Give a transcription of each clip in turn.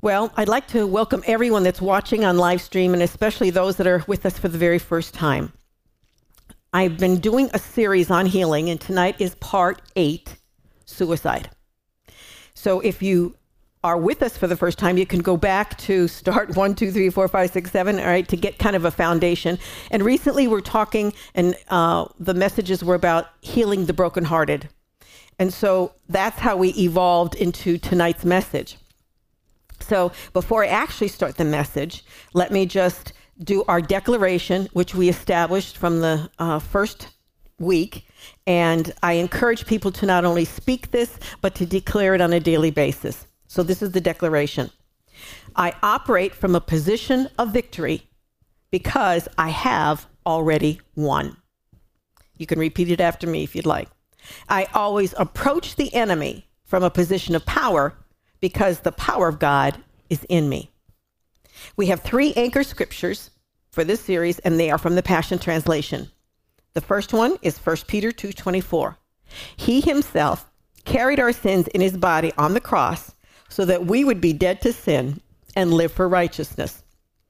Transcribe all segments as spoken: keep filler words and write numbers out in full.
Well, I'd like to welcome everyone that's watching on live stream, and especially those that are with us for the very first time. I've been doing a series on healing, and tonight is part eight, suicide. So if you are with us for the first time, you can go back to start one, two, three, four, five, six, seven, all right, to get kind of a foundation. And recently we're talking, and uh, the messages were about healing the brokenhearted. And so that's how we evolved into tonight's message. So before I actually start the message, let me just do our declaration, which we established from the uh, first week. And I encourage people to not only speak this, but to declare it on a daily basis. So this is the declaration. I operate from a position of victory because I have already won. You can repeat it after me if you'd like. I always approach the enemy from a position of power because the power of God is in me. We have three anchor scriptures for this series, and they are from the Passion Translation. The first one is First Peter two twenty-four. He himself carried our sins in his body on the cross so that we would be dead to sin and live for righteousness.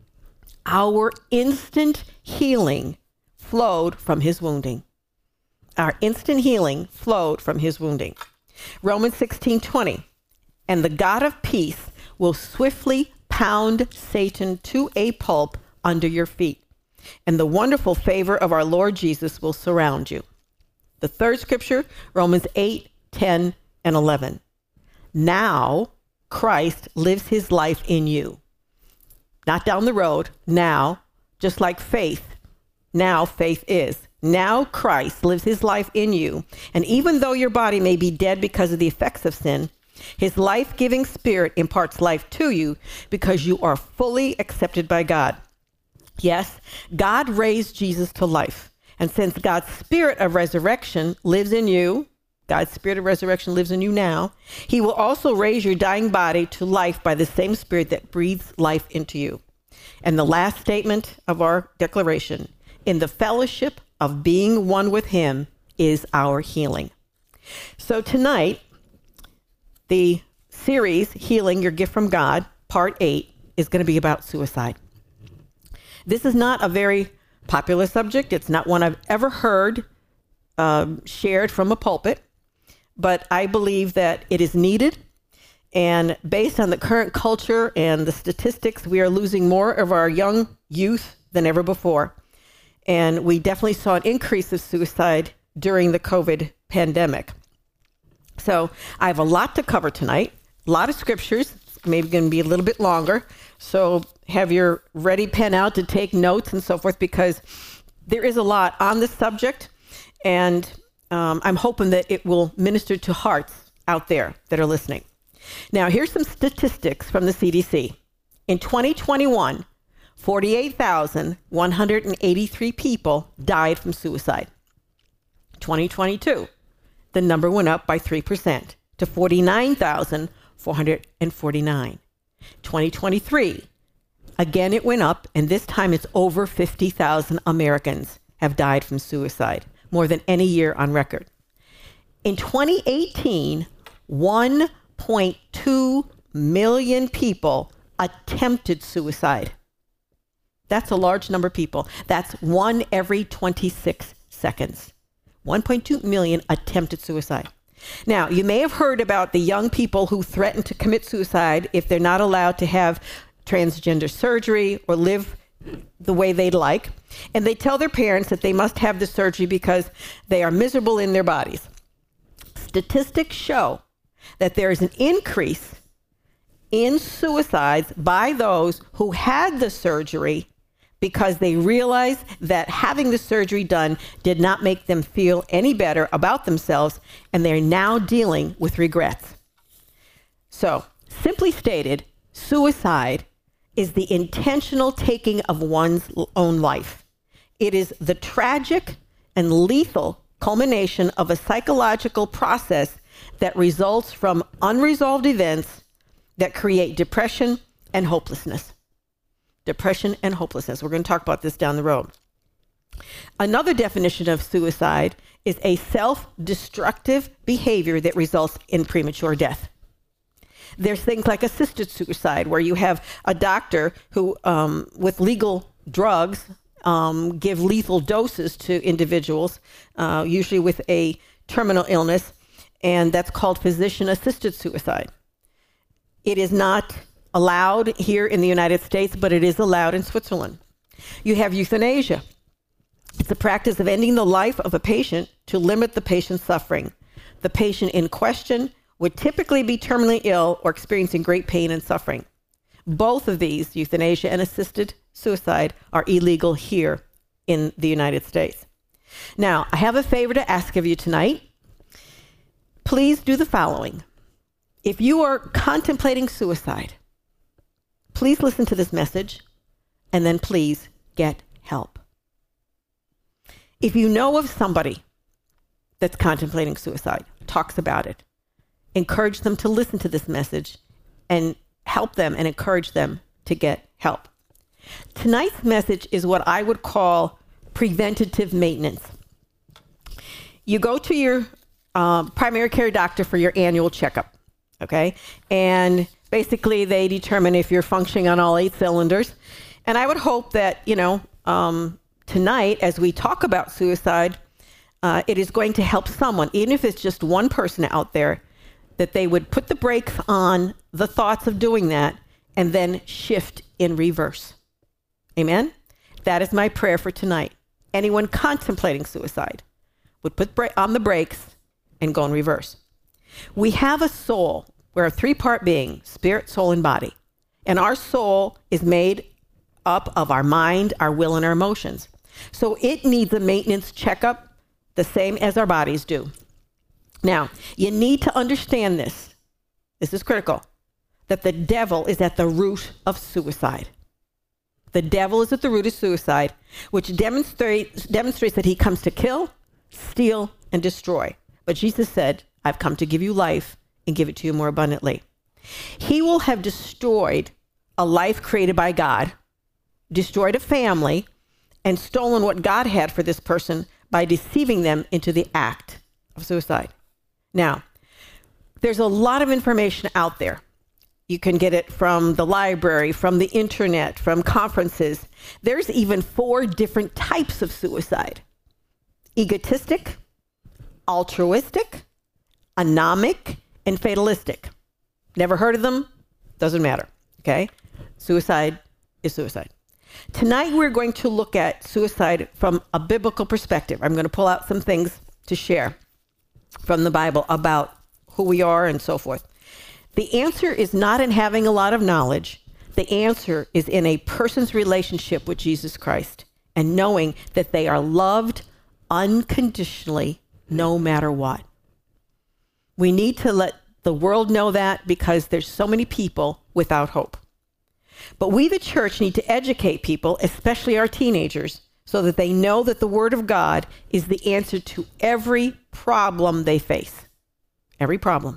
Our instant healing flowed from his wounding. Our instant healing flowed from his wounding. Romans sixteen twenty. And the God of peace will swiftly pound Satan to a pulp under your feet. And the wonderful favor of our Lord Jesus will surround you. The third scripture, Romans eight, ten, and eleven. Now Christ lives his life in you. Not down the road, now, just like faith. Now faith is. Now Christ lives his life in you. And even though your body may be dead because of the effects of sin, his life-giving spirit imparts life to you because you are fully accepted by God. Yes, God raised Jesus to life. And since God's spirit of resurrection lives in you, God's spirit of resurrection lives in you now, he will also raise your dying body to life by the same spirit that breathes life into you. And the last statement of our declaration, in the fellowship of being one with him is our healing. So tonight, the series, Healing Your Gift from God, part eight, is going to be about suicide. This is not a very popular subject. It's not one I've ever heard um, shared from a pulpit, but I believe that it is needed. And based on the current culture and the statistics, we are losing more of our young youth than ever before. And we definitely saw an increase of suicide during the COVID pandemic. So I have a lot to cover tonight, a lot of scriptures. It's maybe going to be a little bit longer. So have your ready pen out to take notes and so forth, because there is a lot on this subject. And um, I'm hoping that it will minister to hearts out there that are listening. Now, here's some statistics from the C D C. In twenty twenty-one, forty-eight thousand one hundred eighty-three people died from suicide. twenty twenty-two, the number went up by three percent to forty-nine thousand four hundred forty-nine. twenty twenty-three, again it went up, and this time it's over fifty thousand Americans have died from suicide, more than any year on record. In twenty eighteen, one point two million people attempted suicide. That's a large number of people. That's one every twenty-six seconds. one point two million attempted suicide. Now, you may have heard about the young people who threaten to commit suicide if they're not allowed to have transgender surgery or live the way they'd like. And they tell their parents that they must have the surgery because they are miserable in their bodies. Statistics show that there is an increase in suicides by those who had the surgery because they realized that having the surgery done did not make them feel any better about themselves, and they're now dealing with regrets. So, simply stated, suicide is the intentional taking of one's own life. It is the tragic and lethal culmination of a psychological process that results from unresolved events that create depression and hopelessness. Depression and hopelessness. We're going to talk about this down the road. Another definition of suicide is a self-destructive behavior that results in premature death. There's things like assisted suicide, where you have a doctor who, um, with legal drugs, um, give lethal doses to individuals, uh, usually with a terminal illness, and that's called physician-assisted suicide. It is not allowed here in the United States, but it is allowed in Switzerland. You have euthanasia. It's the practice of ending the life of a patient to limit the patient's suffering. The patient in question would typically be terminally ill or experiencing great pain and suffering. Both of these, euthanasia and assisted suicide, are illegal here in the United States. Now, I have a favor to ask of you tonight. Please do the following. If you are contemplating suicide, please listen to this message, and then please get help. If you know of somebody that's contemplating suicide, talks about it, encourage them to listen to this message and help them and encourage them to get help. Tonight's message is what I would call preventative maintenance. You go to your uh, primary care doctor for your annual checkup, okay? And basically they determine if you're functioning on all eight cylinders. And I would hope that, you know, um, tonight, as we talk about suicide, uh, it is going to help someone, even if it's just one person out there, that they would put the brakes on the thoughts of doing that and then shift in reverse. Amen? That is my prayer for tonight. Anyone contemplating suicide would put bra- on the brakes and go in reverse. We have a soul. We're a three-part being, spirit, soul, and body. And our soul is made up of our mind, our will, and our emotions. So it needs a maintenance checkup the same as our bodies do. Now, you need to understand this. This is critical. That the devil is at the root of suicide. The devil is at the root of suicide, which demonstrates demonstrates that he comes to kill, steal, and destroy. But Jesus said, I've come to give you life and give it to you more abundantly. He will have destroyed a life created by God, destroyed a family, and stolen what God had for this person by deceiving them into the act of suicide. Now, there's a lot of information out there. You can get it from the library, from the internet, from conferences. There's even four different types of suicide. Egotistic, altruistic, anomic, and fatalistic. Never heard of them? Doesn't matter. Okay? Suicide is suicide. Tonight we're going to look at suicide from a biblical perspective. I'm going to pull out some things to share from the Bible about who we are and so forth. The answer is not in having a lot of knowledge. The answer is in a person's relationship with Jesus Christ and knowing that they are loved unconditionally no matter what. We need to let the world know that because there's so many people without hope. But we, the church, need to educate people, especially our teenagers, so that they know that the Word of God is the answer to every problem they face. Every problem.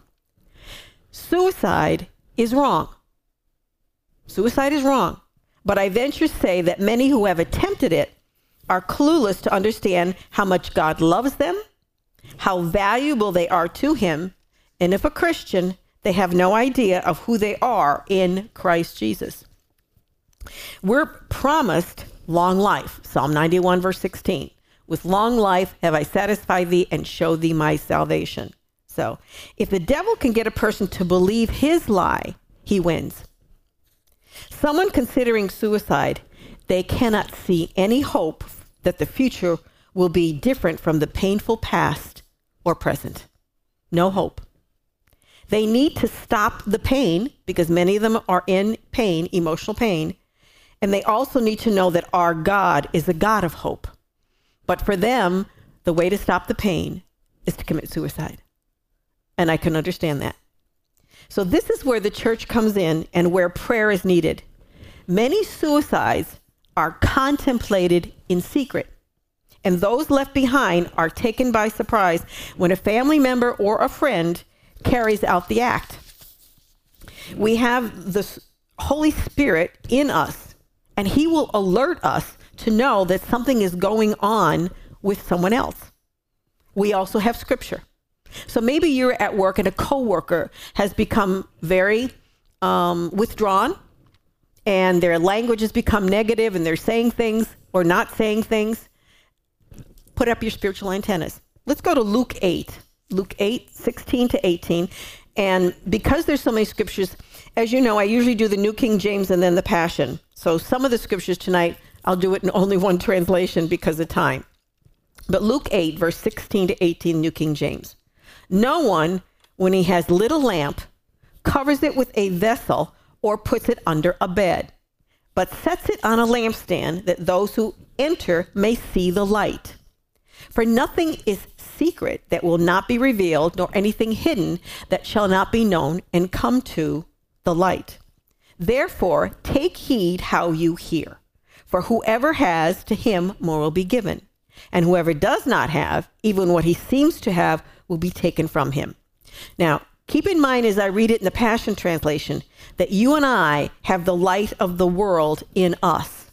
Suicide is wrong. Suicide is wrong. But I venture to say that many who have attempted it are clueless to understand how much God loves them, how valuable they are to Him, and if a Christian, they have no idea of who they are in Christ Jesus. We're promised long life. Psalm ninety-one, verse sixteen. With long life have I satisfied thee and showed thee my salvation. So if the devil can get a person to believe his lie, he wins. Someone considering suicide, they cannot see any hope that the future will be different from the painful past or present. No hope. They need to stop the pain because many of them are in pain, emotional pain. And they also need to know that our God is a God of hope. But for them, the way to stop the pain is to commit suicide. And I can understand that. So this is where the church comes in and where prayer is needed. Many suicides are contemplated in secret. And those left behind are taken by surprise when a family member or a friend carries out the act. We have the Holy Spirit in us, and He will alert us to know that something is going on with someone else. We also have Scripture. So maybe you're at work and a coworker has become very um, withdrawn, and their language has become negative, and they're saying things or not saying things. Put up your spiritual antennas. Let's go to Luke eight. Luke eight, sixteen to eighteen. And because there's so many scriptures, as you know, I usually do the New King James and then the Passion. So some of the scriptures tonight, I'll do it in only one translation because of time. But Luke eight, verse sixteen to eighteen, New King James. No one, when he has lit a lamp, covers it with a vessel or puts it under a bed, but sets it on a lampstand that those who enter may see the light. For nothing is secret that will not be revealed, nor anything hidden that shall not be known and come to the light. Therefore, take heed how you hear. For whoever has, to him more will be given. And whoever does not have, even what he seems to have, will be taken from him. Now, keep in mind as I read it in the Passion Translation, that you and I have the light of the world in us.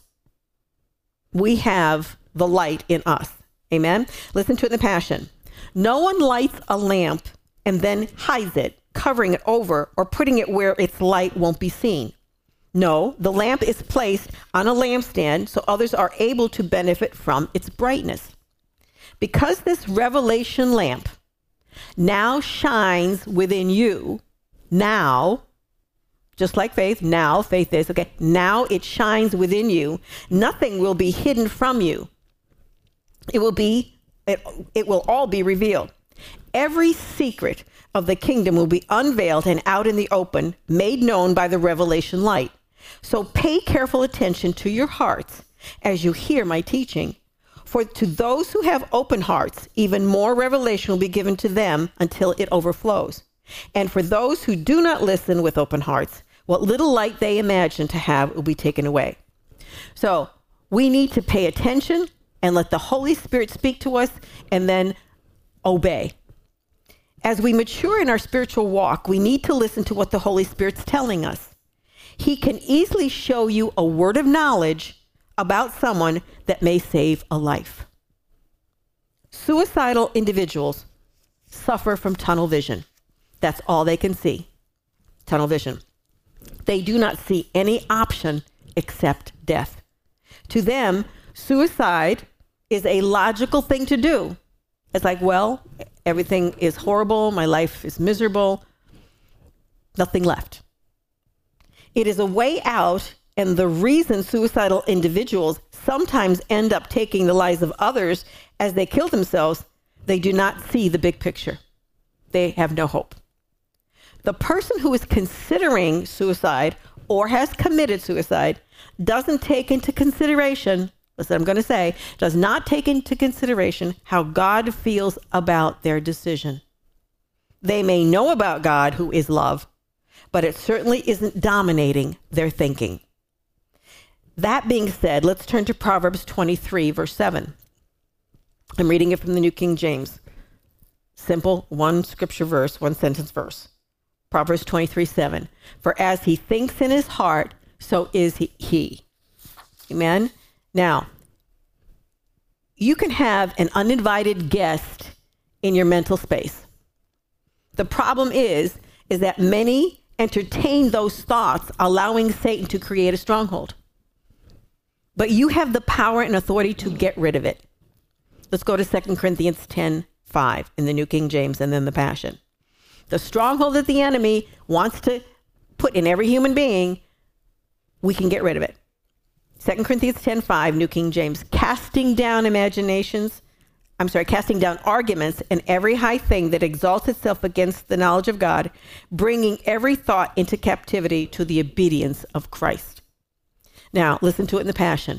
We have the light in us. Amen? Listen to it in the Passion. No one lights a lamp and then hides it, covering it over or putting it where its light won't be seen. No, the lamp is placed on a lampstand so others are able to benefit from its brightness. Because this revelation lamp now shines within you, now, just like faith, now faith is, okay, now it shines within you, nothing will be hidden from you. It will be, it, it will all be revealed. Every secret of the kingdom will be unveiled and out in the open, made known by the revelation light. So pay careful attention to your hearts as you hear my teaching. For to those who have open hearts, even more revelation will be given to them until it overflows. And for those who do not listen with open hearts, what little light they imagine to have will be taken away. So we need to pay attention and let the Holy Spirit speak to us and then obey. As we mature in our spiritual walk, we need to listen to what the Holy Spirit's telling us. He can easily show you a word of knowledge about someone that may save a life. Suicidal individuals suffer from tunnel vision. That's all they can see. Tunnel vision. They do not see any option except death. To them, suicide is a logical thing to do. It's like, well, everything is horrible. My life is miserable. Nothing left. It is a way out, and the reason suicidal individuals sometimes end up taking the lives of others as they kill themselves, they do not see the big picture. They have no hope. The person who is considering suicide or has committed suicide doesn't take into consideration, listen, I'm going to say, does not take into consideration how God feels about their decision. They may know about God, who is love, but it certainly isn't dominating their thinking. That being said, let's turn to Proverbs twenty-three, verse seven. I'm reading it from the New King James. Simple, one scripture verse, one sentence verse. Proverbs twenty-three, seven. For as he thinks in his heart, so is he. he. Amen? Now, you can have an uninvited guest in your mental space. The problem is, is that many entertain those thoughts, allowing Satan to create a stronghold. But you have the power and authority to get rid of it. Let's go to Second Corinthians ten, five in the New King James and then the Passion. The stronghold that the enemy wants to put in every human being, we can get rid of it. Second Corinthians ten, five, New King James, casting down imaginations, I'm sorry, casting down arguments and every high thing that exalts itself against the knowledge of God, bringing every thought into captivity to the obedience of Christ. Now, listen to it in the Passion.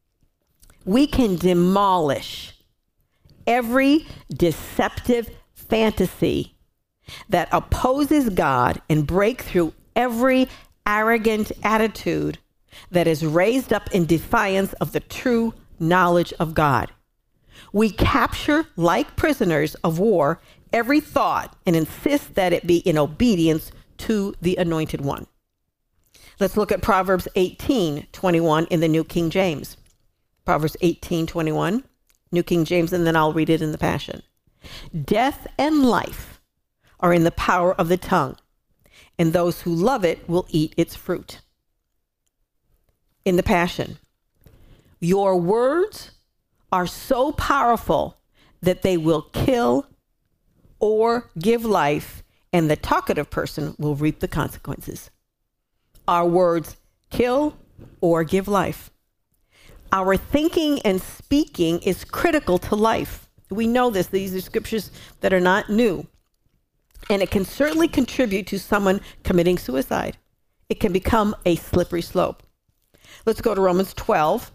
We can demolish every deceptive fantasy that opposes God and break through every arrogant attitude that is raised up in defiance of the true knowledge of God. We capture, like prisoners of war, every thought and insist that it be in obedience to the Anointed One. Let's look at Proverbs eighteen, twenty-one in the New King James. Proverbs eighteen, twenty-one, New King James, and then I'll read it in the Passion. Death and life are in the power of the tongue, and those who love it will eat its fruit. In the Passion, your words are so powerful that they will kill or give life, and the talkative person will reap the consequences. Our words kill or give life. Our thinking and speaking is critical to life. We know this. These are scriptures that are not new. And it can certainly contribute to someone committing suicide. It can become a slippery slope. Let's go to Romans twelve.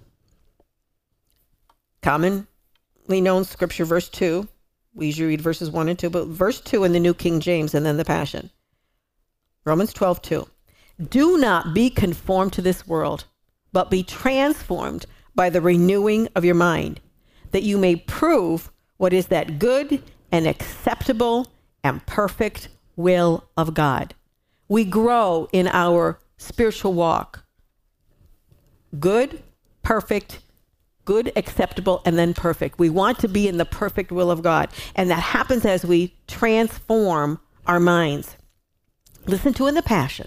Commonly known scripture, verse two. We usually read verses one and two, but verse two in the New King James and then the Passion. Romans twelve, two. Do not be conformed to this world, but be transformed by the renewing of your mind, that you may prove what is that good and acceptable and perfect will of God. We grow in our spiritual walk. Good, perfect, good, acceptable, and then perfect. We want to be in the perfect will of God. And that happens as we transform our minds. Listen to in the Passion.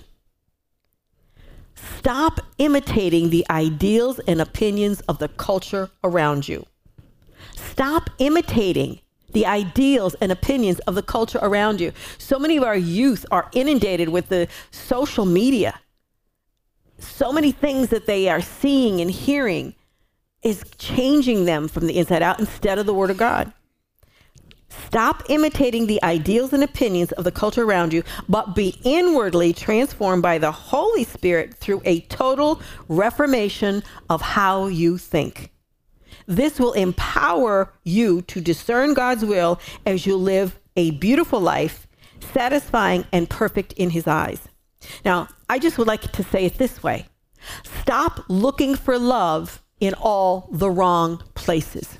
Stop imitating the ideals and opinions of the culture around you. Stop imitating the ideals and opinions of the culture around you. So many of our youth are inundated with the social media. So many things that they are seeing and hearing is changing them from the inside out instead of the Word of God. Stop imitating the ideals and opinions of the culture around you, but be inwardly transformed by the Holy Spirit through a total reformation of how you think. This will empower you to discern God's will as you live a beautiful life, satisfying and perfect in His eyes. Now, I just would like to say it this way. Stop looking for love in all the wrong places.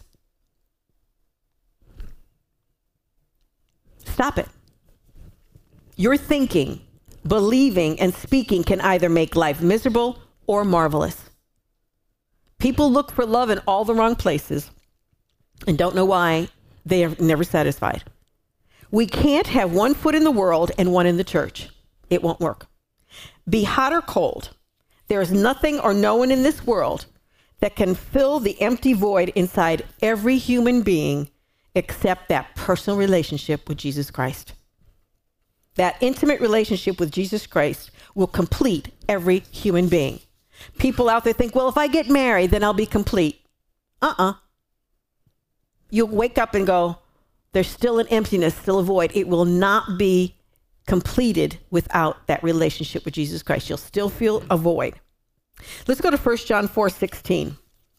Stop it. Your thinking, believing, and speaking can either make life miserable or marvelous. People look for love in all the wrong places and don't know why they are never satisfied. We can't have one foot in the world and one in the church. It won't work. Be hot or cold. There is nothing or no one in this world that can fill the empty void inside every human being except that personal relationship with Jesus Christ. That intimate relationship with Jesus Christ will complete every human being. People out there think, well, if I get married, then I'll be complete. Uh-uh. You'll wake up and go, there's still an emptiness, still a void. It will not be completed without that relationship with Jesus Christ. You'll still feel a void. Let's go to First John four sixteen.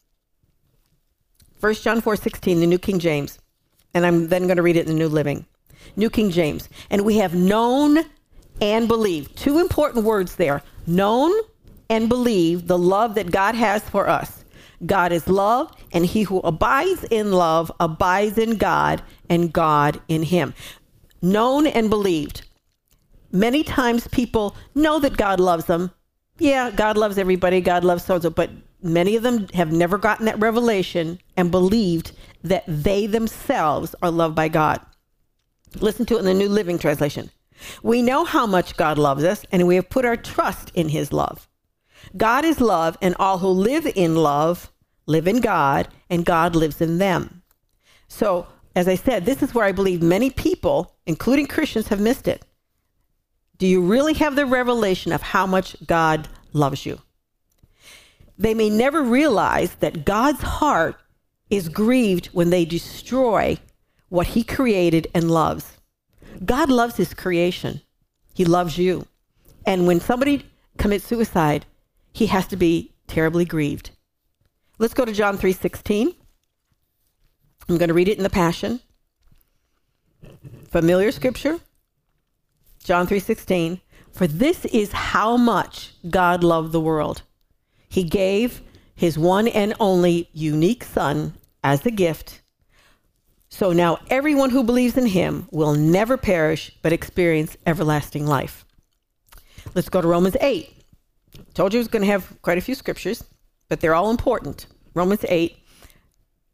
First John four sixteen, the New King James. And I'm then going to read it in the New Living. New King James. And we have known and believed. Two important words there. Known and believe the love that God has for us. God is love, and he who abides in love abides in God, and God in him. Known and believed. Many times people know that God loves them. Yeah, God loves everybody. God loves so-and-so. But many of them have never gotten that revelation and believed that they themselves are loved by God. Listen to it in the New Living Translation. We know how much God loves us, and we have put our trust in his love. God is love, and all who live in love live in God, and God lives in them. So, as I said, this is where I believe many people, including Christians, have missed it. Do you really have the revelation of how much God loves you? They may never realize that God's heart is grieved when they destroy what he created and loves. God loves his creation. He loves you. And when somebody commits suicide, he has to be terribly grieved. Let's go to John three sixteen. I'm going to read it in the Passion. Familiar scripture. John three sixteen. For this is how much God loved the world. He gave his one and only unique Son as a gift. So now everyone who believes in him will never perish, but experience everlasting life. Let's go to Romans eight. Told you I was going to have quite a few scriptures, but they're all important. Romans eight,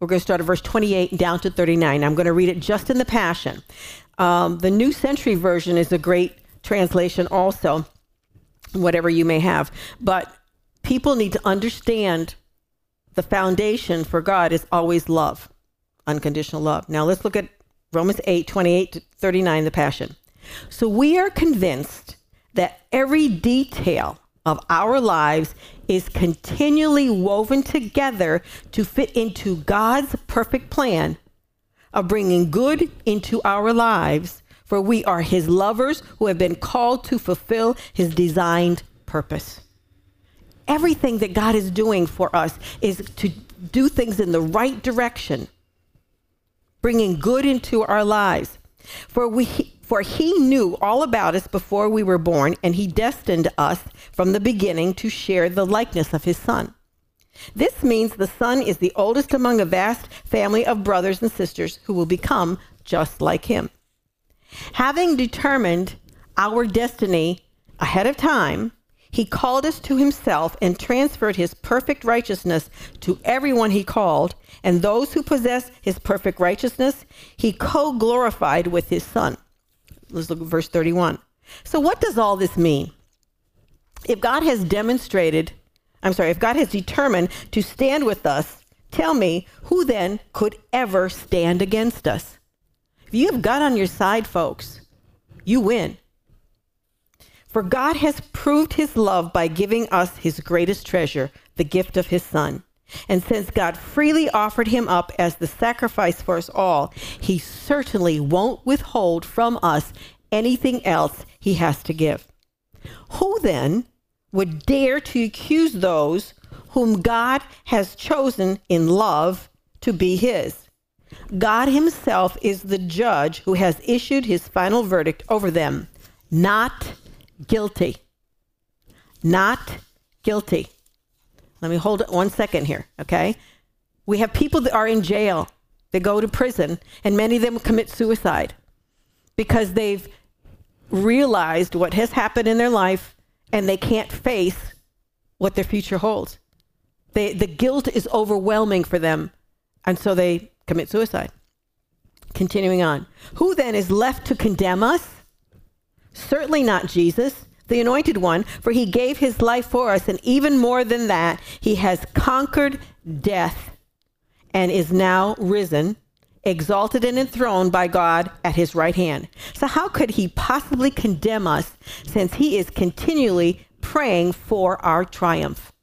We're going to start at verse twenty-eight and down to thirty-nine. I'm going to read it just in the Passion. Um, the New Century Version is a great translation also, whatever you may have. But people need to understand the foundation for God is always love, unconditional love. Now let's look at Romans eight, twenty-eight to thirty-nine, the Passion. So we are convinced that every detail of our lives is continually woven together to fit into God's perfect plan of bringing good into our lives, for we are his lovers who have been called to fulfill his designed purpose. Everything that God is doing for us is to do things in the right direction, bringing good into our lives. For we, for he knew all about us before we were born, and he destined us from the beginning to share the likeness of his Son. This means the Son is the oldest among a vast family of brothers and sisters who will become just like him. Having determined our destiny ahead of time, he called us to himself and transferred his perfect righteousness to everyone he called, and those who possess his perfect righteousness, he co-glorified with his Son. Let's look at verse thirty-one. So what does all this mean? If God has demonstrated, I'm sorry, if God has determined to stand with us, tell me, who then could ever stand against us? If you have God on your side, folks, you win. For God has proved his love by giving us his greatest treasure, the gift of his Son. And since God freely offered him up as the sacrifice for us all, he certainly won't withhold from us anything else he has to give. Who then would dare to accuse those whom God has chosen in love to be his? God himself is the judge who has issued his final verdict over them. Not guilty. Not guilty. Let me hold it one second here, okay? We have people that are in jail. They go to prison, and many of them commit suicide because they've realized what has happened in their life, and they can't face what their future holds. They, the guilt is overwhelming for them, and so they commit suicide. Continuing on. Who then is left to condemn us? Certainly not Jesus, the Anointed One, for he gave his life for us, and even more than that, he has conquered death and is now risen, exalted and enthroned by God at his right hand. So how could he possibly condemn us, since he is continually praying for our triumph?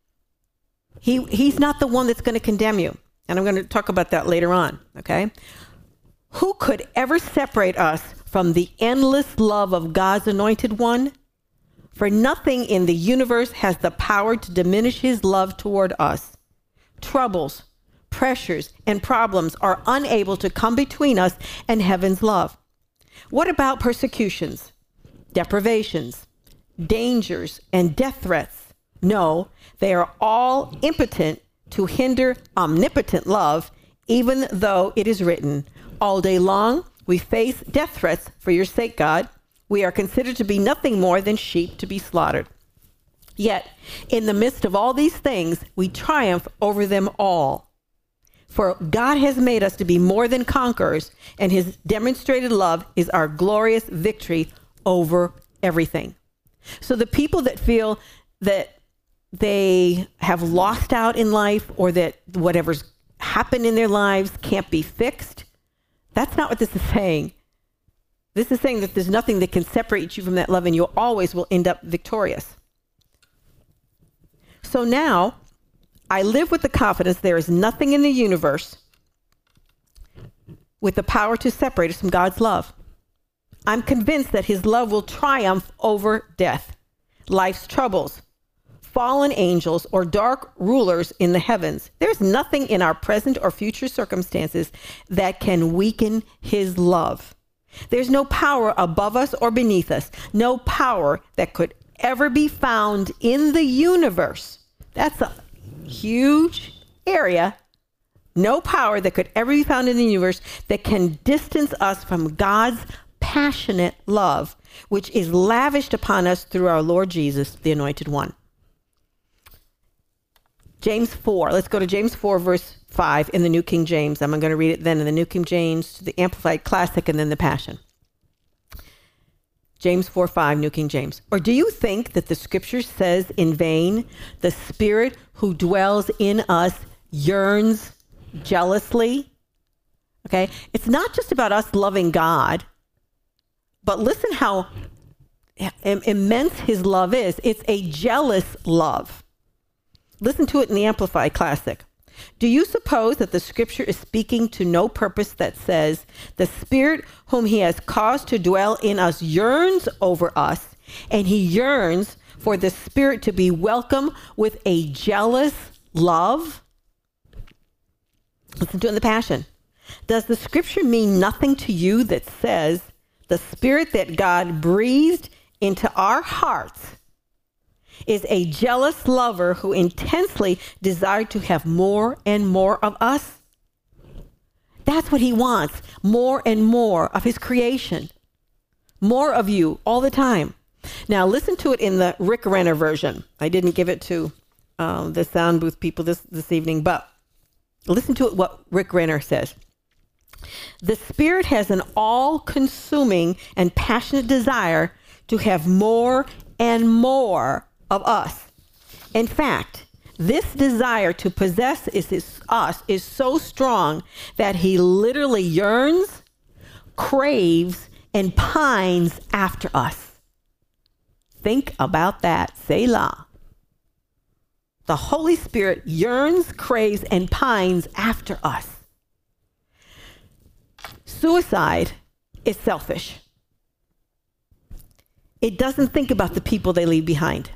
He he's not the one that's going to condemn you. And I'm going to talk about that later on, okay? Who could ever separate us from the endless love of God's Anointed One? For nothing in the universe has the power to diminish his love toward us. Troubles, pressures, and problems are unable to come between us and heaven's love. What about persecutions, deprivations, dangers, and death threats? No, they are all impotent to hinder omnipotent love, even though it is written, all day long we face death threats for your sake, God. We are considered to be nothing more than sheep to be slaughtered. Yet, in the midst of all these things, we triumph over them all. For God has made us to be more than conquerors, and his demonstrated love is our glorious victory over everything. So the people that feel that they have lost out in life, or that whatever's happened in their lives can't be fixed, that's not what this is saying. This is saying that there's nothing that can separate you from that love, and you always will end up victorious. So now, I live with the confidence there is nothing in the universe with the power to separate us from God's love. I'm convinced that his love will triumph over death, life's troubles, fallen angels, or dark rulers in the heavens. There's nothing in our present or future circumstances that can weaken his love. There's no power above us or beneath us, no power that could ever be found in the universe. That's a huge area. No power that could ever be found in the universe that can distance us from God's passionate love, which is lavished upon us through our Lord Jesus, the Anointed One. James four. Let's go to James four, verse five in the New King James. I'm going to read it then in the New King James, to the Amplified Classic, and then the Passion. James four five, New King James. Or do you think that the scripture says in vain, the Spirit who dwells in us yearns jealously? Okay, it's not just about us loving God, but listen how immense his love is. It's a jealous love. Listen to it in the Amplified Classic. Do you suppose that the scripture is speaking to no purpose that says, the Spirit whom he has caused to dwell in us yearns over us, and he yearns for the Spirit to be welcome with a jealous love? Listen to it in the Passion. Does the scripture mean nothing to you that says the Spirit that God breathed into our hearts is a jealous lover who intensely desired to have more and more of us? That's what he wants. More and more of his creation. More of you all the time. Now listen to it in the Rick Renner version. I didn't give it to um, the sound booth people this, this evening, but listen to it, what Rick Renner says. The Spirit has an all-consuming and passionate desire to have more and more of us. In fact, this desire to possess is, is us is so strong that he literally yearns, craves, and pines after us. Think about that. Selah. The Holy Spirit yearns, craves, and pines after us. Suicide is selfish. It doesn't think about the people they leave behind.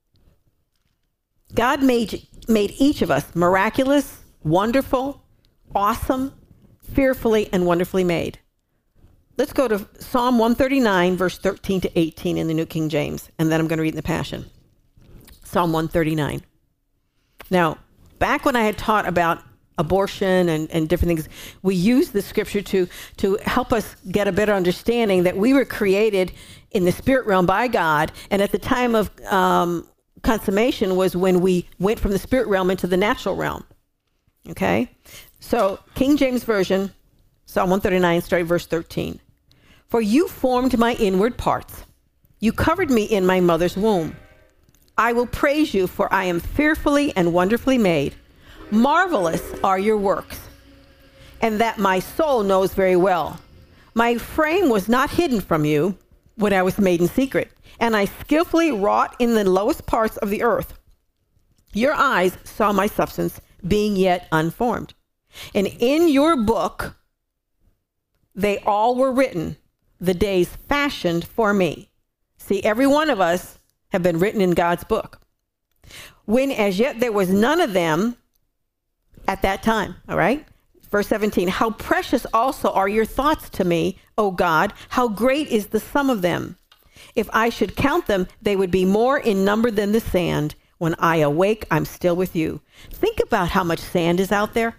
God made, made each of us miraculous, wonderful, awesome, fearfully, and wonderfully made. Let's go to Psalm one thirty-nine, verse thirteen to eighteen in the New King James, and then I'm going to read in the Passion. Psalm one thirty-nine. Now, back when I had taught about abortion and, and different things, we used the scripture to, to help us get a better understanding that we were created in the spirit realm by God, and at the time of um, consummation was when we went from the spirit realm into the natural realm. Okay? So, King James Version, Psalm one thirty-nine, starting verse thirteen. For you formed my inward parts. You covered me in my mother's womb. I will praise you, for I am fearfully and wonderfully made. Marvelous are your works, and that my soul knows very well. My frame was not hidden from you when I was made in secret, and I skillfully wrought in the lowest parts of the earth. Your eyes saw my substance being yet unformed. And in your book, they all were written, the days fashioned for me. See, every one of us have been written in God's book. When as yet there was none of them at that time, all right? Verse seventeen, how precious also are your thoughts to me, O God, how great is the sum of them. If I should count them, they would be more in number than the sand. When I awake, I'm still with you. Think about how much sand is out there.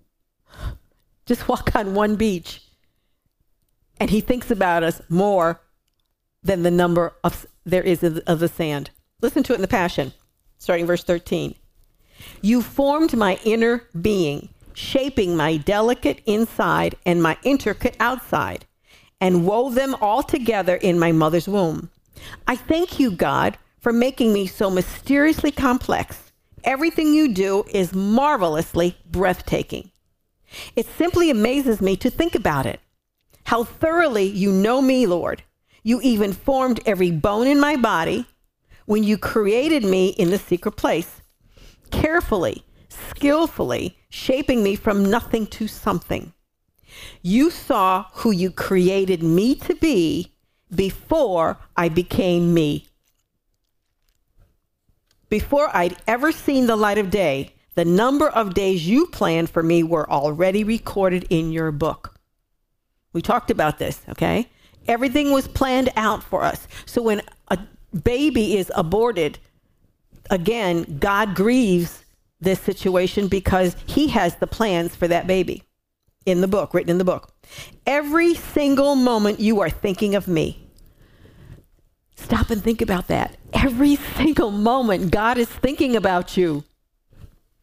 Just walk on one beach, and he thinks about us more than the number of there is of, of the sand. Listen to it in the Passion, starting verse thirteen. You formed my inner being, shaping my delicate inside and my intricate outside, and wove them all together in my mother's womb. I thank you, God, for making me so mysteriously complex. Everything you do is marvelously breathtaking. It simply amazes me to think about it. How thoroughly you know me, Lord. You even formed every bone in my body when you created me in the secret place, carefully, skillfully shaping me from nothing to something. You saw who you created me to be before I became me. Before I'd ever seen the light of day, the number of days you planned for me were already recorded in your book. We talked about this, okay? Everything was planned out for us. So when a baby is aborted, again, God grieves this situation because he has the plans for that baby in the book, written in the book. Every single moment you are thinking of me. Stop and think about that. Every single moment God is thinking about you.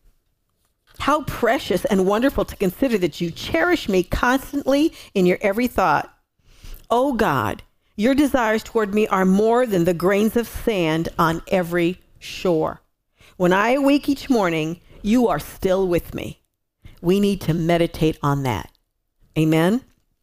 How precious and wonderful to consider that you cherish me constantly in your every thought. Oh God, your desires toward me are more than the grains of sand on every shore. When I awake each morning, you are still with me. We need to meditate on that. Amen.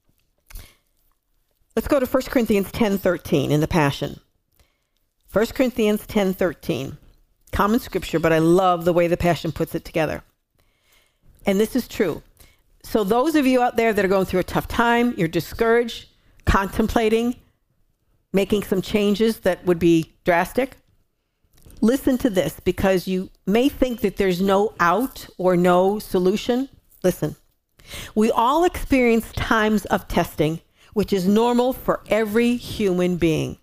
Let's go to First Corinthians ten thirteen in the Passion. First Corinthians ten thirteen. Common scripture, but I love the way the Passion puts it together. And this is true. So those of you out there that are going through a tough time, you're discouraged, contemplating, making some changes that would be drastic, listen to this, because you may think that there's no out or no solution. Listen, we all experience times of testing, which is normal for every human being.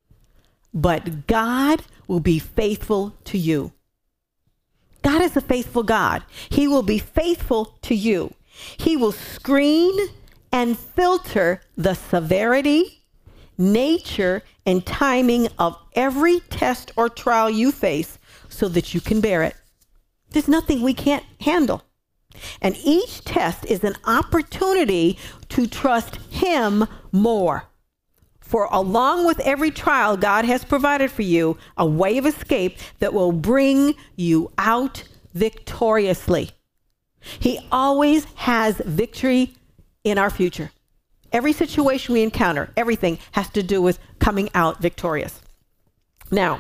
But God will be faithful to you. God is a faithful God. He will be faithful to you. He will screen and filter the severity, nature, and timing of every test or trial you face so that you can bear it. There's nothing we can't handle. And each test is an opportunity to trust Him more. For along with every trial, God has provided for you a way of escape that will bring you out victoriously. He always has victory in our future. Every situation we encounter, everything has to do with coming out victorious. Now,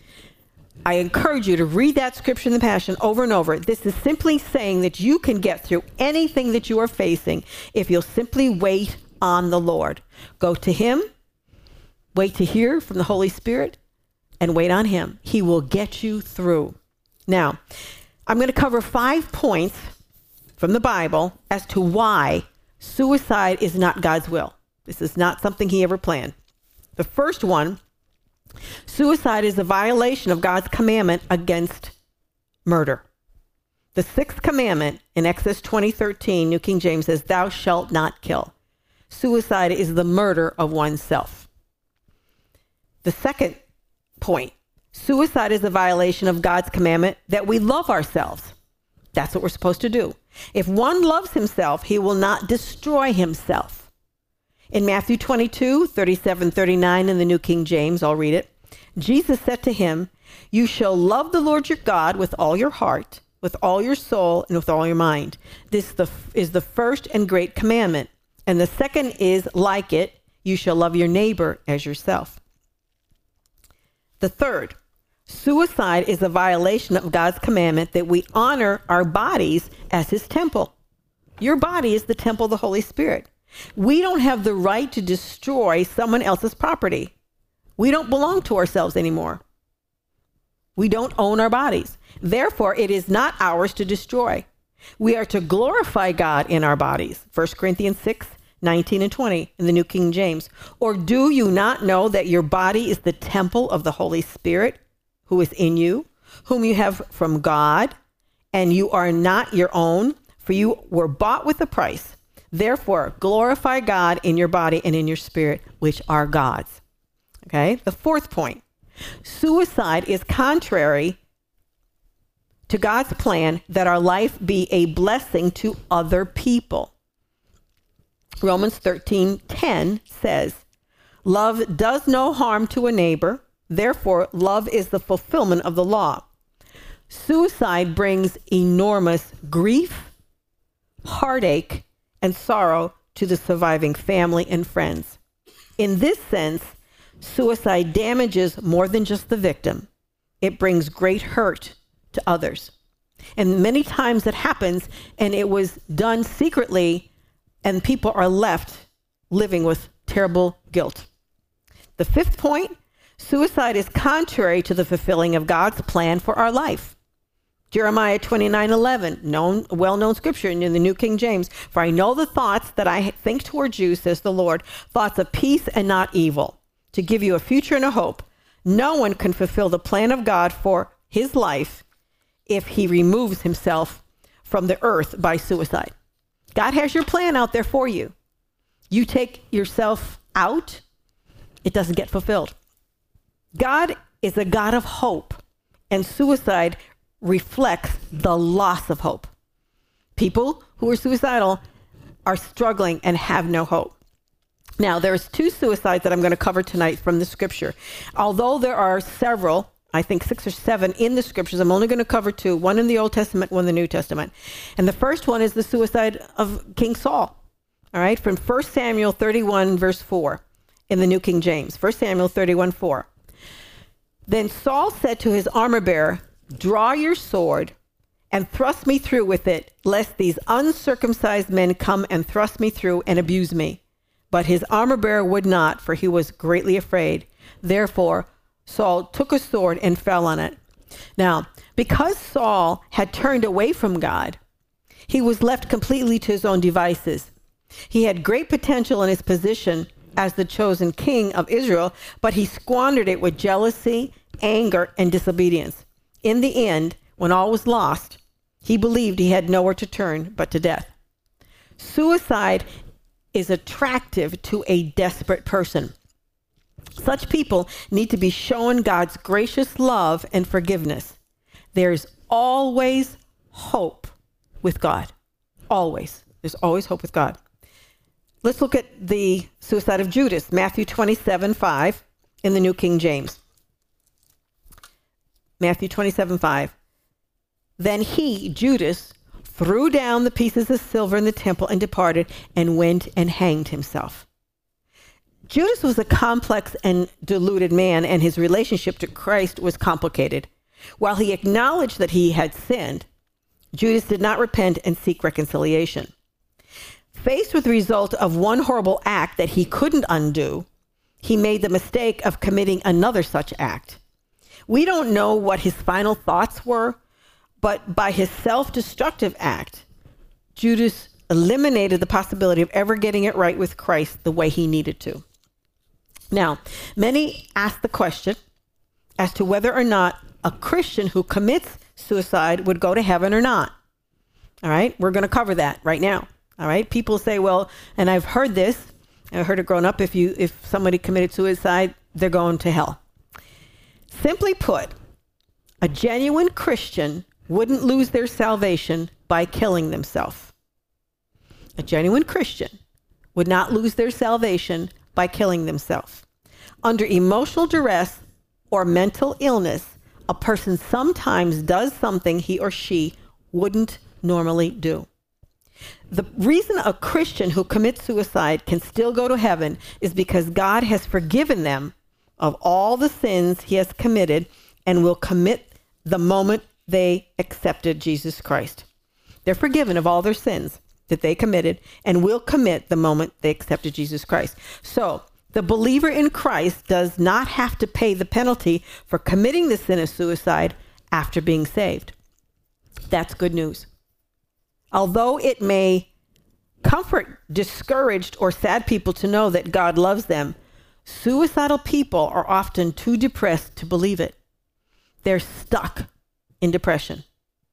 I encourage you to read that scripture in the Passion over and over. This is simply saying that you can get through anything that you are facing if you'll simply wait on the Lord. Go to Him, wait to hear from the Holy Spirit, and wait on Him. He will get you through. Now, I'm going to cover five points from the Bible as to why suicide is not God's will. This is not something He ever planned. The first one, suicide is a violation of God's commandment against murder. The sixth commandment in Exodus twenty thirteen, New King James says, "Thou shalt not kill." Suicide is the murder of oneself. The second point, suicide is a violation of God's commandment that we love ourselves. That's what we're supposed to do. If one loves himself, he will not destroy himself. In Matthew twenty-two, thirty-seven, thirty-nine in the New King James, I'll read it. Jesus said to him, "You shall love the Lord your God with all your heart, with all your soul, and with all your mind. This is the first and great commandment. And the second is like it, you shall love your neighbor as yourself." The third, suicide is a violation of God's commandment that we honor our bodies as His temple. Your body is the temple of the Holy Spirit. We don't have the right to destroy someone else's property. We don't belong to ourselves anymore. We don't own our bodies. Therefore, it is not ours to destroy. We are to glorify God in our bodies. First Corinthians six, nineteen and twenty in the New King James. "Or do you not know that your body is the temple of the Holy Spirit who is in you, whom you have from God, and you are not your own, for you were bought with a price. Therefore, glorify God in your body and in your spirit, which are God's." Okay, the fourth point. Suicide is contrary to God's plan that our life be a blessing to other people. Romans thirteen ten says, "Love does no harm to a neighbor. Therefore, love is the fulfillment of the law." Suicide brings enormous grief, heartache, and sorrow to the surviving family and friends. In this sense, suicide damages more than just the victim. It brings great hurt to others. And many times it happens, and it was done secretly, and people are left living with terrible guilt. The fifth point, suicide is contrary to the fulfilling of God's plan for our life. Jeremiah twenty-nine eleven, known, well-known scripture in the New King James. "For I know the thoughts that I think towards you, says the Lord, thoughts of peace and not evil, to give you a future and a hope." No one can fulfill the plan of God for his life if he removes himself from the earth by suicide. God has your plan out there for you. You take yourself out, it doesn't get fulfilled. God is a God of hope, and suicide reflects the loss of hope. People who are suicidal are struggling and have no hope. Now, there's two suicides that I'm going to cover tonight from the scripture. Although there are several, I think six or seven in the scriptures, I'm only going to cover two, one in the Old Testament, one in the New Testament. And the first one is the suicide of King Saul. All right, from First Samuel thirty-one, verse four, in the New King James. First Samuel thirty-one, four. Then Saul said to his armor bearer, "Draw your sword and thrust me through with it, lest these uncircumcised men come and thrust me through and abuse me." But his armor bearer would not, for he was greatly afraid. Therefore, Saul took a sword and fell on it. Now, because Saul had turned away from God, he was left completely to his own devices. He had great potential in his position as the chosen king of Israel, but he squandered it with jealousy, anger, and disobedience. In the end, when all was lost, he believed he had nowhere to turn but to death. Suicide is attractive to a desperate person. Such people need to be shown God's gracious love and forgiveness. There's always hope with God. Always. There's always hope with God. Let's look at the suicide of Judas, Matthew twenty-seven, five, in the New King James. Matthew twenty-seven, five. Then he, Judas, threw down the pieces of silver in the temple and departed and went and hanged himself. Judas was a complex and deluded man, and his relationship to Christ was complicated. While he acknowledged that he had sinned, Judas did not repent and seek reconciliation. Faced with the result of one horrible act that he couldn't undo, he made the mistake of committing another such act. We don't know what his final thoughts were, but by his self-destructive act, Judas eliminated the possibility of ever getting it right with Christ the way he needed to. Now, many ask the question as to whether or not a Christian who commits suicide would go to heaven or not. All right, we're going to cover that right now. All right, people say, well, and I've heard this, I heard it growing up, if you if somebody committed suicide, they're going to hell. Simply put, a genuine Christian wouldn't lose their salvation by killing themselves. A genuine Christian would not lose their salvation by killing themselves. Under emotional duress or mental illness, a person sometimes does something he or she wouldn't normally do. The reason a Christian who commits suicide can still go to heaven is because God has forgiven them of all the sins he has committed and will commit the moment they accepted Jesus Christ. They're forgiven of all their sins that they committed and will commit the moment they accepted Jesus Christ. So the believer in Christ does not have to pay the penalty for committing the sin of suicide after being saved. That's good news. Although it may comfort discouraged or sad people to know that God loves them, suicidal people are often too depressed to believe it. They're stuck in depression.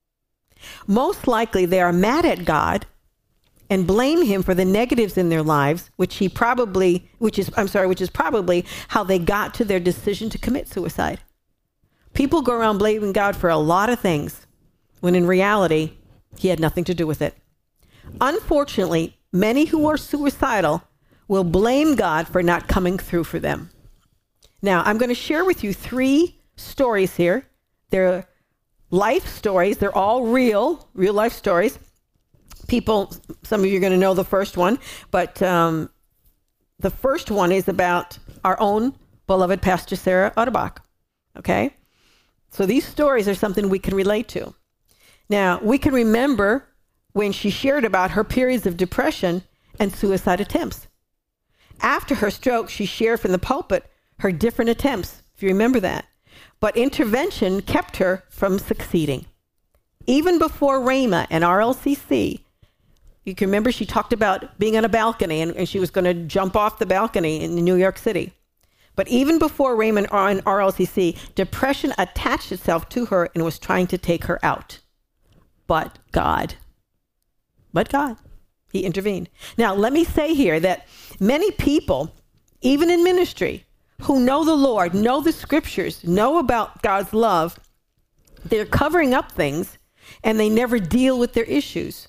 Most likely they are mad at God and blame him for the negatives in their lives, which he probably, which is, I'm sorry, which is probably how they got to their decision to commit suicide. People go around blaming God for a lot of things, when in reality, he had nothing to do with it. Unfortunately, many who are suicidal will blame God for not coming through for them. Now, I'm going to share with you three stories here. They're life stories. They're all real, real life stories. People, some of you are going to know the first one, but um, the first one is about our own beloved Pastor Sarah Utterbach. Okay? So these stories are something we can relate to. Now, we can remember when she shared about her periods of depression and suicide attempts. After her stroke, she shared from the pulpit her different attempts, if you remember that. But intervention kept her from succeeding. Even before Rhema and R L C C, you can remember she talked about being on a balcony and, and she was going to jump off the balcony in New York City. But even before Rhema and R L C C, depression attached itself to her and was trying to take her out. But God, but God, he intervened. Now, let me say here that many people, even in ministry, who know the Lord, know the scriptures, know about God's love, they're covering up things and they never deal with their issues.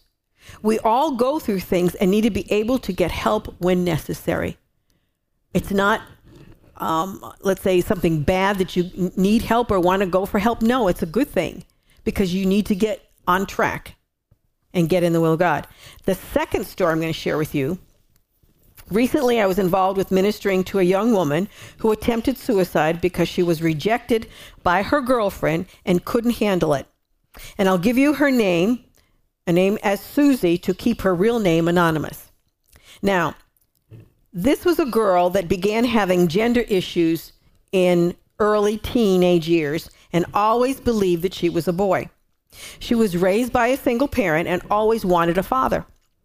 We all go through things and need to be able to get help when necessary. It's not, um, let's say, something bad that you need help or want to go for help. No, it's a good thing because you need to get on track and get in the will of God. The second story I'm going to share with you. Recently, I was involved with ministering to a young woman who attempted suicide because she was rejected by her girlfriend and couldn't handle it. And I'll give you her name, a name as Susie, to keep her real name anonymous. Now, this was a girl that began having gender issues in early teenage years and always believed that she was a boy. She was raised by a single parent and always wanted a father.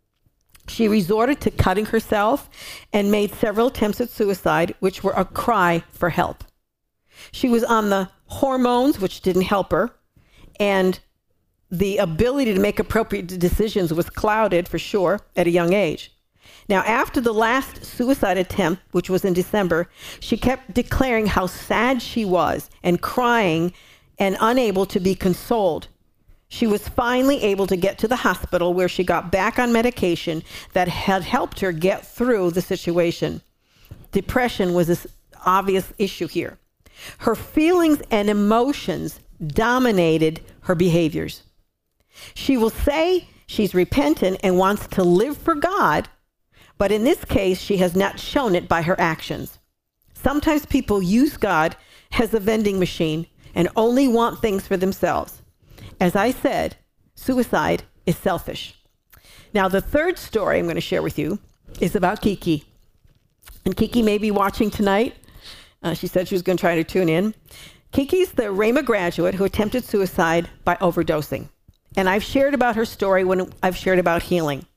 She resorted to cutting herself and made several attempts at suicide, which were a cry for help. She was on the hormones, which didn't help her, and the ability to make appropriate decisions was clouded for sure at a young age. Now, after the last suicide attempt, which was in December, she kept declaring how sad she was and crying and unable to be consoled. She was finally able to get to the hospital where she got back on medication that had helped her get through the situation. Depression was an obvious issue here. Her feelings and emotions dominated her behaviors. She will say she's repentant and wants to live for God, but in this case, she has not shown it by her actions. Sometimes people use God as a vending machine and only want things for themselves. As I said, suicide is selfish. Now, the third story I'm going to share with you is about Kiki. And Kiki may be watching tonight. Uh, she said she was going to try to tune in. Kiki's the Rhema graduate who attempted suicide by overdosing. And I've shared about her story when I've shared about healing.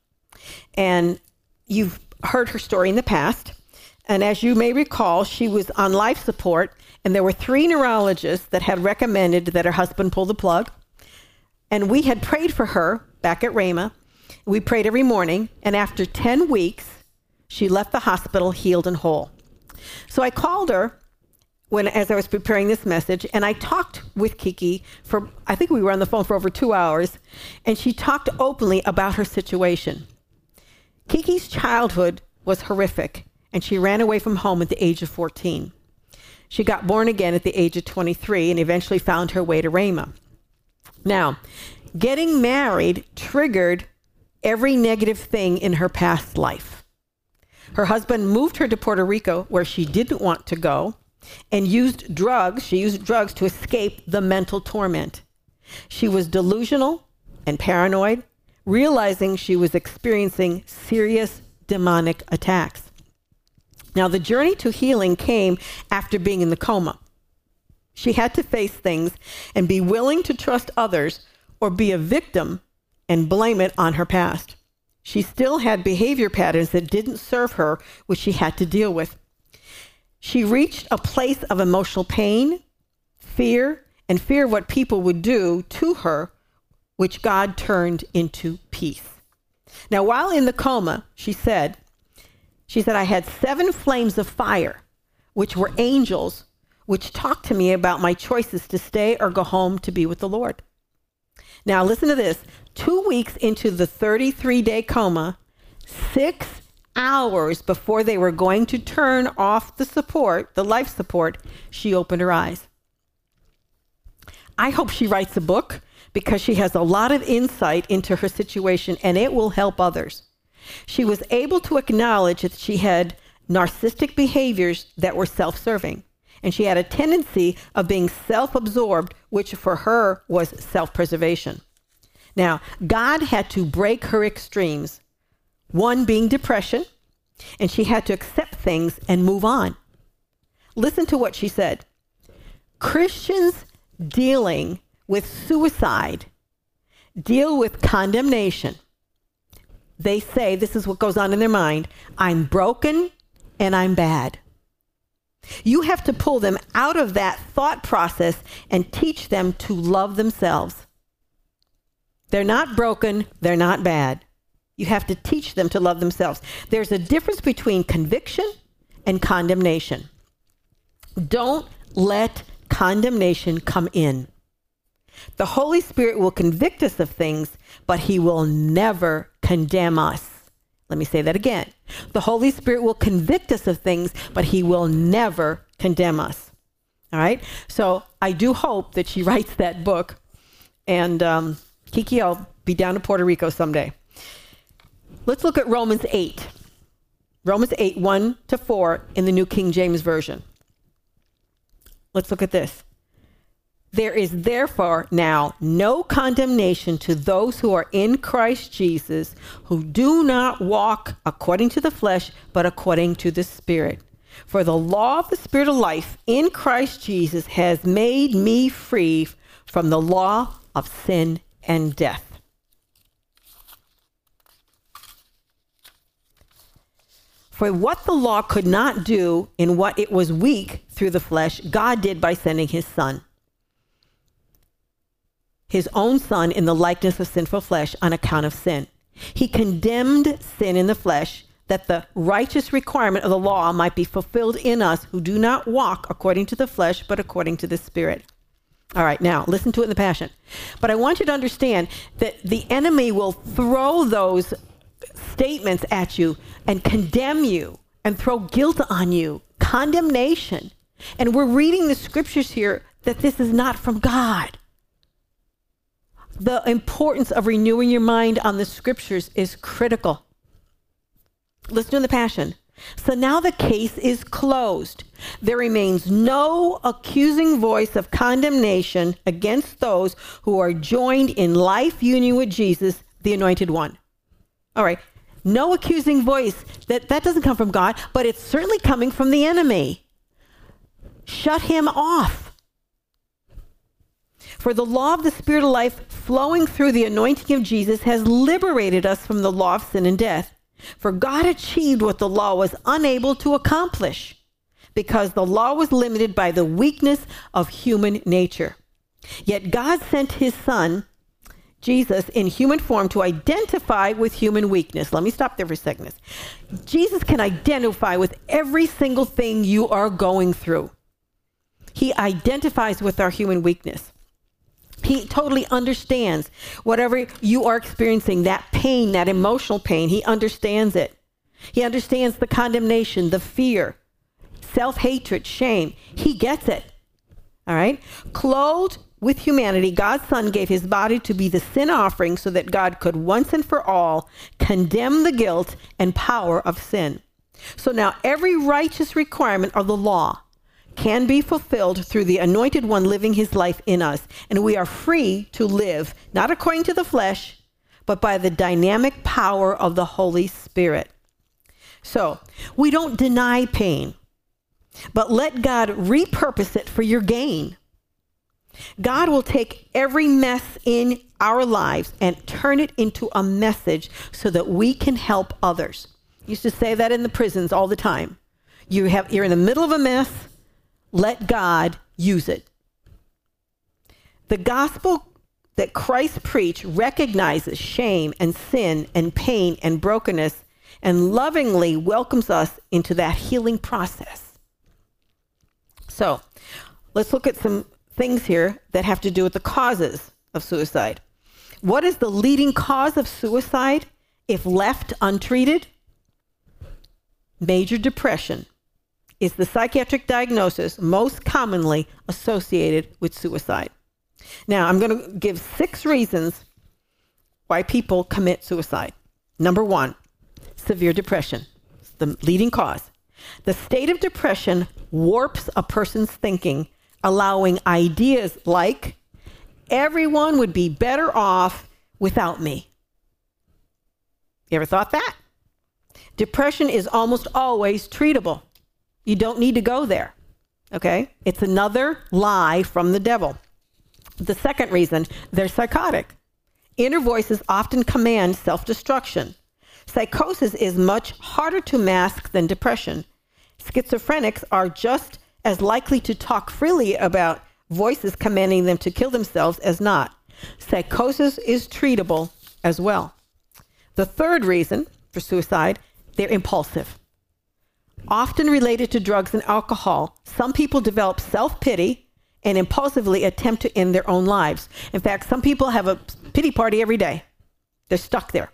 And you've heard her story in the past. And as you may recall, she was on life support, and there were three neurologists that had recommended that her husband pull the plug. And we had prayed for her back at Rhema. We prayed every morning, and after ten weeks, she left the hospital healed and whole. So I called her when, as I was preparing this message, and I talked with Kiki for, I think we were on the phone for over two hours, and she talked openly about her situation. Kiki's childhood was horrific, and she ran away from home at the age of fourteen. She got born again at the age of twenty-three and eventually found her way to Rhema. Now, getting married triggered every negative thing in her past life. Her husband moved her to Puerto Rico, where she didn't want to go, and used drugs. She used drugs to escape the mental torment. She was delusional and paranoid, realizing she was experiencing serious demonic attacks. Now, the journey to healing came after being in the coma. She had to face things and be willing to trust others or be a victim and blame it on her past. She still had behavior patterns that didn't serve her, which she had to deal with. She reached a place of emotional pain, fear, and fear of what people would do to her, which God turned into peace. Now, while in the coma, she said, she said, I had seven flames of fire, which were angels, which talked to me about my choices to stay or go home to be with the Lord. Now, listen to this. Two weeks into the thirty-three-day coma, six hours before they were going to turn off the support, the life support, she opened her eyes. I hope she writes a book because she has a lot of insight into her situation and it will help others. She was able to acknowledge that she had narcissistic behaviors that were self-serving. And she had a tendency of being self-absorbed, which for her was self-preservation. Now, God had to break her extremes, one being depression, and she had to accept things and move on. Listen to what she said. Christians dealing with suicide deal with condemnation. They say, this is what goes on in their mind, I'm broken and I'm bad. You have to pull them out of that thought process and teach them to love themselves. They're not broken. They're not bad. You have to teach them to love themselves. There's a difference between conviction and condemnation. Don't let condemnation come in. The Holy Spirit will convict us of things, but he will never condemn us. Let me say that again. The Holy Spirit will convict us of things, but he will never condemn us. All right? So I do hope that she writes that book. And um, Kiki, I'll be down to Puerto Rico someday. Let's look at Romans eight. Romans eight, one to four in the New King James Version. Let's look at this. There is therefore now no condemnation to those who are in Christ Jesus, who do not walk according to the flesh, but according to the Spirit. For the law of the Spirit of life in Christ Jesus has made me free from the law of sin and death. For what the law could not do in what it was weak through the flesh, God did by sending his Son, his own Son, in the likeness of sinful flesh on account of sin. He condemned sin in the flesh, that the righteous requirement of the law might be fulfilled in us who do not walk according to the flesh, but according to the Spirit. All right, now listen to it in the Passion. But I want you to understand that the enemy will throw those statements at you and condemn you and throw guilt on you, condemnation. And we're reading the scriptures here that this is not from God. The importance of renewing your mind on the scriptures is critical. Listen to the Passion. So now the case is closed. There remains no accusing voice of condemnation against those who are joined in life union with Jesus, the Anointed One. All right. No accusing voice. That, that doesn't come from God, but it's certainly coming from the enemy. Shut him off. For the law of the Spirit of life flowing through the anointing of Jesus has liberated us from the law of sin and death. For God achieved what the law was unable to accomplish, because the law was limited by the weakness of human nature. Yet God sent his Son, Jesus, in human form to identify with human weakness. Let me stop there for a second. Jesus can identify with every single thing you are going through. He identifies with our human weakness. He totally understands whatever you are experiencing, that pain, that emotional pain. He understands it. He understands the condemnation, the fear, self-hatred, shame. He gets it. All right? Clothed with humanity, God's Son gave his body to be the sin offering so that God could once and for all condemn the guilt and power of sin. So now every righteous requirement of the law can be fulfilled through the Anointed One living his life in us. And we are free to live, not according to the flesh, but by the dynamic power of the Holy Spirit. So we don't deny pain, but let God repurpose it for your gain. God will take every mess in our lives and turn it into a message so that we can help others. I used to say that in the prisons all the time. You have, you're in the middle of a mess. Let God use it. The gospel that Christ preached recognizes shame and sin and pain and brokenness and lovingly welcomes us into that healing process. So let's look at some things here that have to do with the causes of suicide. What is the leading cause of suicide if left untreated? Major depression is the psychiatric diagnosis most commonly associated with suicide. Now, I'm going to give six reasons why people commit suicide. Number one, severe depression. It's the leading cause. The state of depression warps a person's thinking, allowing ideas like, everyone would be better off without me. You ever thought that? Depression is almost always treatable. You don't need to go there, okay? It's another lie from the devil. The second reason, they're psychotic. Inner voices often command self-destruction. Psychosis is much harder to mask than depression. Schizophrenics are just as likely to talk freely about voices commanding them to kill themselves as not. Psychosis is treatable as well. The third reason for suicide, they're impulsive. Often related to drugs and alcohol, some people develop self-pity and impulsively attempt to end their own lives. In fact, some people have a pity party every day. They're stuck there.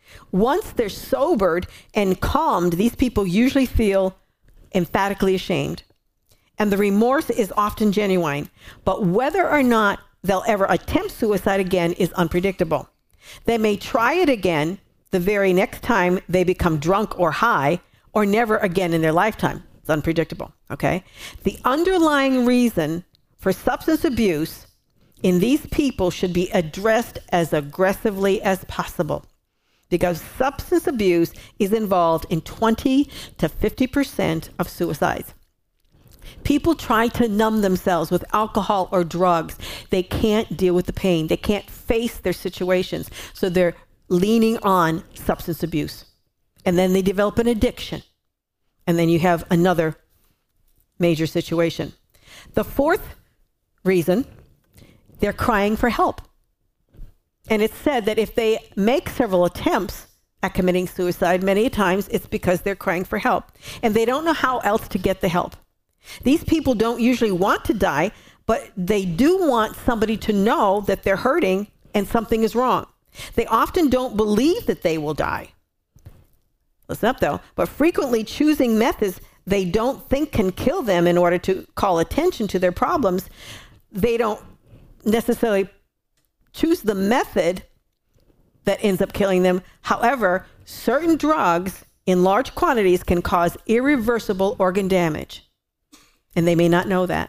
Once they're sobered and calmed, these people usually feel emphatically ashamed. And the remorse is often genuine. But whether or not they'll ever attempt suicide again is unpredictable. They may try it again the very next time they become drunk or high, or never again in their lifetime. It's unpredictable, okay? The underlying reason for substance abuse in these people should be addressed as aggressively as possible, because substance abuse is involved in twenty to fifty percent of suicides. People try to numb themselves with alcohol or drugs. They can't deal with the pain. They can't face their situations. So they're leaning on substance abuse. And then they develop an addiction. And then you have another major situation. The fourth reason, they're crying for help. And it's said that if they make several attempts at committing suicide, many times it's because they're crying for help. And they don't know how else to get the help. These people don't usually want to die, but they do want somebody to know that they're hurting and something is wrong. They often don't believe that they will die. Listen up, though. But frequently choosing methods they don't think can kill them in order to call attention to their problems, they don't necessarily choose the method that ends up killing them. However, certain drugs in large quantities can cause irreversible organ damage. And they may not know that.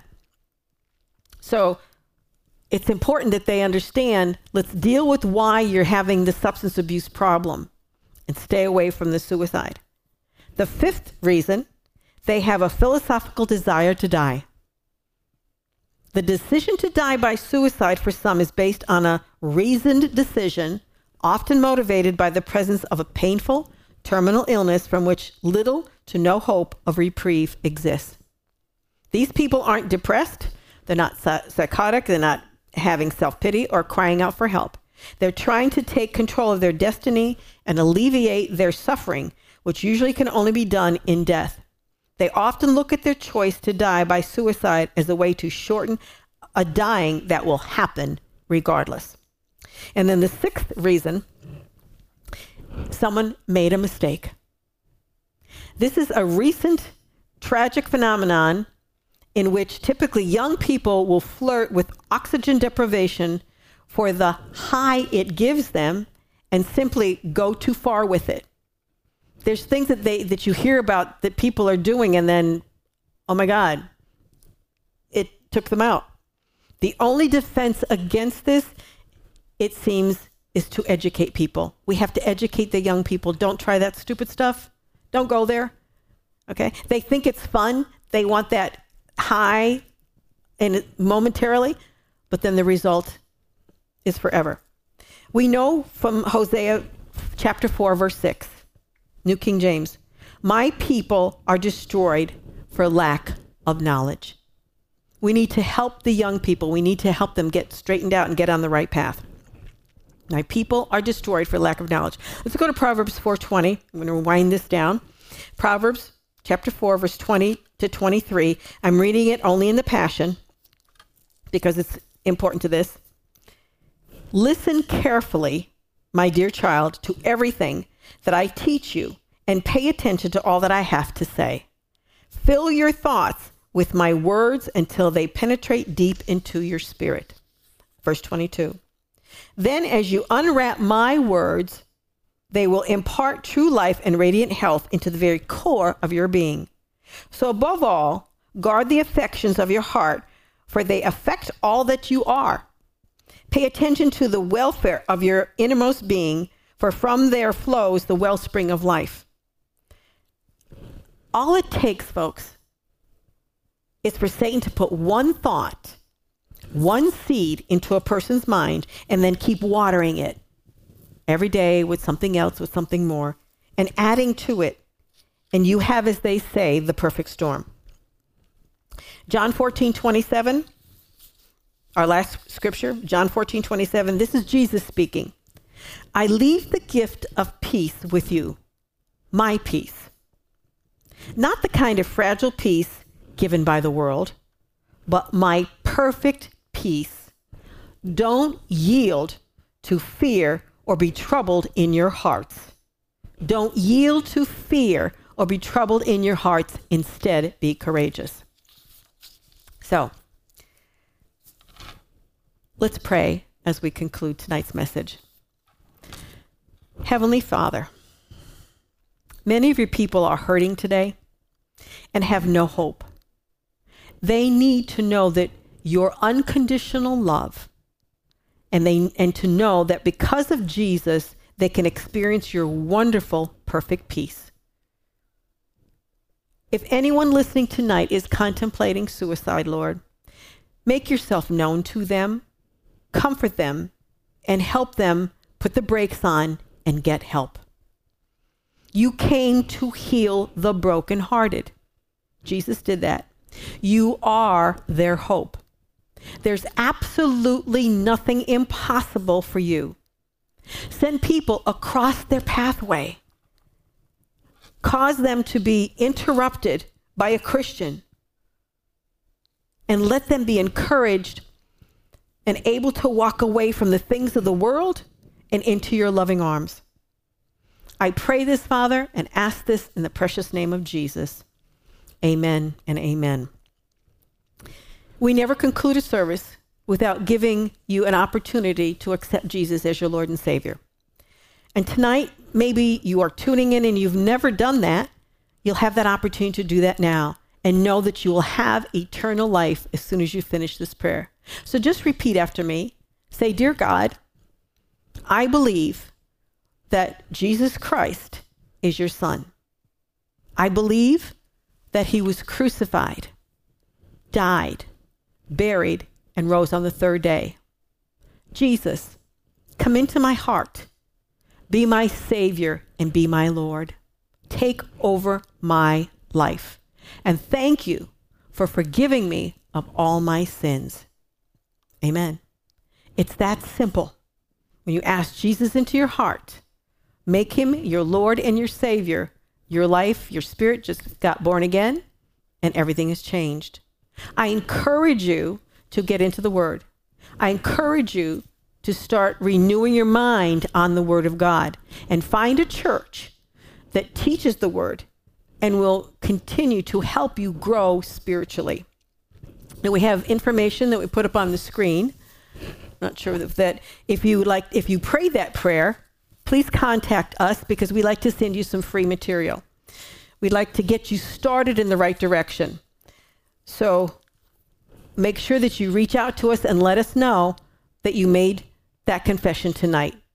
So it's important that they understand, let's deal with why you're having the substance abuse problem and stay away from the suicide. The fifth reason, they have a philosophical desire to die. The decision to die by suicide for some is based on a reasoned decision, often motivated by the presence of a painful, terminal illness from which little to no hope of reprieve exists. These people aren't depressed. They're not psychotic. They're not having self-pity or crying out for help. They're trying to take control of their destiny and alleviate their suffering, which usually can only be done in death. They often look at their choice to die by suicide as a way to shorten a dying that will happen regardless. And then the sixth reason, someone made a mistake. This is a recent tragic phenomenon in which typically young people will flirt with oxygen deprivation for the high it gives them and simply go too far with it. There's things that they that you hear about that people are doing and then, oh my God, it took them out. The only defense against this, it seems, is to educate people. We have to educate the young people. Don't try that stupid stuff. Don't go there. Okay? They think it's fun. They want that high and momentarily, but then the result is forever. We know from Hosea chapter four, verse six, New King James, my people are destroyed for lack of knowledge. We need to help the young people. We need to help them get straightened out and get on the right path. My people are destroyed for lack of knowledge. Let's go to Proverbs four twenty. I'm going to wind this down. Proverbs chapter four, verse twenty to twenty-three. I'm reading it only in the Passion because it's important to this. Listen carefully, my dear child, to everything that I teach you, and pay attention to all that I have to say. Fill your thoughts with my words until they penetrate deep into your spirit. Verse twenty-two. Then as you unwrap my words, they will impart true life and radiant health into the very core of your being. So above all, guard the affections of your heart, for they affect all that you are. Pay attention to the welfare of your innermost being, for from there flows the wellspring of life. All it takes, folks, is for Satan to put one thought, one seed into a person's mind, and then keep watering it every day with something else, with something more, and adding to it. And you have, as they say, the perfect storm. John fourteen twenty-seven, our last scripture, John fourteen twenty-seven, this is Jesus speaking. I leave the gift of peace with you, my peace. Not the kind of fragile peace given by the world, but my perfect peace. Don't yield to fear or be troubled in your hearts. Don't yield to fear or be troubled in your hearts. Instead, be courageous. So, let's pray as we conclude tonight's message. Heavenly Father, many of your people are hurting today and have no hope. They need to know that your unconditional love, and they and to know that because of Jesus, they can experience your wonderful, perfect peace. If anyone listening tonight is contemplating suicide, Lord, make yourself known to them, comfort them, and help them put the brakes on and get help. You came to heal the brokenhearted. Jesus did that. You are their hope. There's absolutely nothing impossible for you. Send people across their pathway. Cause them to be interrupted by a Christian. And let them be encouraged and able to walk away from the things of the world and into your loving arms. I pray this, Father, and ask this in the precious name of Jesus. Amen and amen. We never conclude a service without giving you an opportunity to accept Jesus as your Lord and Savior. And tonight, maybe you are tuning in and you've never done that. You'll have that opportunity to do that now and know that you will have eternal life as soon as you finish this prayer. So just repeat after me. Say, Dear God, I believe that Jesus Christ is your Son. I believe that he was crucified, died, buried, and rose on the third day. Jesus, come into my heart. Be my Savior and be my Lord. Take over my life. And thank you for forgiving me of all my sins. Amen. It's that simple. When you ask Jesus into your heart, make him your Lord and your Savior, your life, your spirit just got born again, and everything has changed. I encourage you to get into the Word. I encourage you to start renewing your mind on the Word of God and find a church that teaches the Word and will continue to help you grow spiritually. Now we have information that we put up on the screen. Not sure if that if you like if you pray that prayer, please contact us because we'd like to send you some free material. We'd like to get you started in the right direction. So make sure that you reach out to us and let us know that you made that confession tonight.